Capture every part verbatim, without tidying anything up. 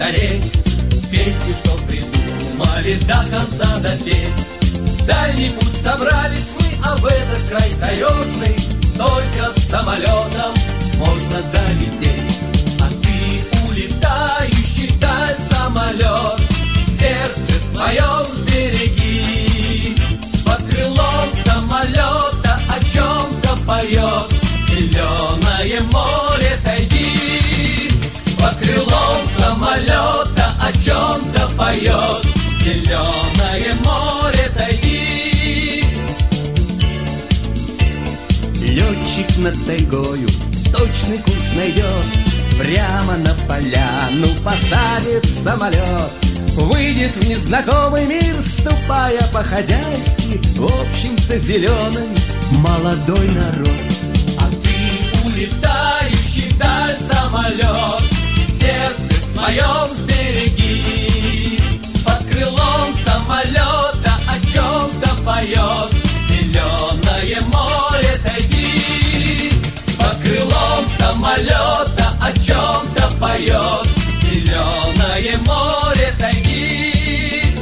стареть, песни, что придумали, до конца допеть. Дальний путь собрались мы, а в этот край таежный только с самолетом можно долететь. А ты улетающий вдаль самолет, в сердце своем сбереги. Под крылом самолета о чем-то поет зеленое море тайги. Под крылом самолета о чем-то поет зеленое море тайги. Летчик над тайгою точный курс найдет, прямо на поляну посадит самолет. Выйдет в незнакомый мир, ступая по-хозяйски, в общем-то зеленый молодой народ. А ты улетающий вдаль самолет, в сердце своем сбереги. Под крылом самолета о чем-то поет зеленое море тайги. Под крылом самолета о чем-то поет зеленое море тайги.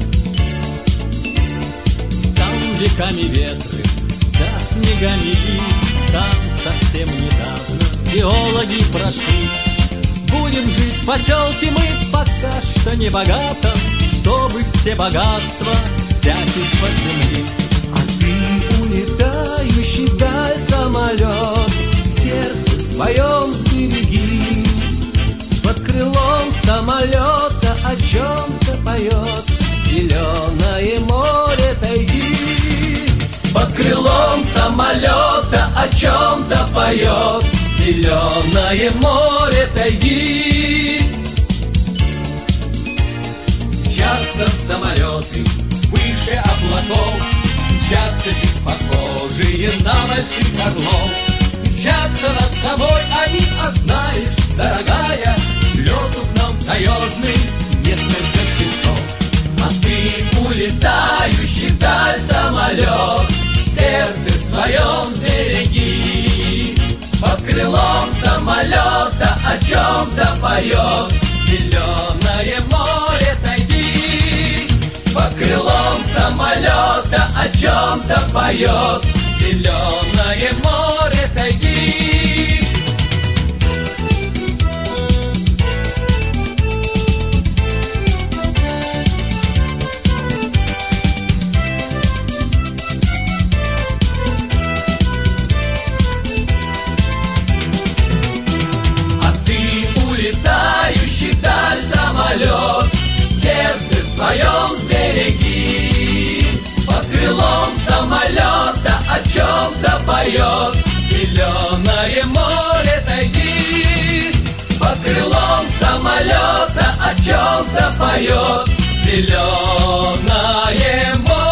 Там веками ветры, да снегами льды, там совсем недавно геологи прошли. Будем жить в поселке мы пока что не богато, чтобы все богатства взять из-под земли. А ты улетающий вдаль самолет, в сердце своем сбереги. Под крылом самолета о чем-то поет зеленое море тайги. Под крылом самолета о чем-то поет зеленое море тайги. Мчатся самолеты выше облаков, мчатся чуть похожие на больших орлов. Мчатся над тобой они, а знаешь, дорогая, лету к нам таежный несколько часов. А ты улетающий вдаль самолет, в сердце своем сбереги. Под крылом самолета о чем-то поет зеленое море тайги. Под крылом самолета о чем-то поет зеленое море тайги. Улетающий вдаль самолет, в сердце своем сбереги. Под крылом самолета о чем-то поет зеленое море тайги. Под крылом самолета о чем-то поет зеленое море.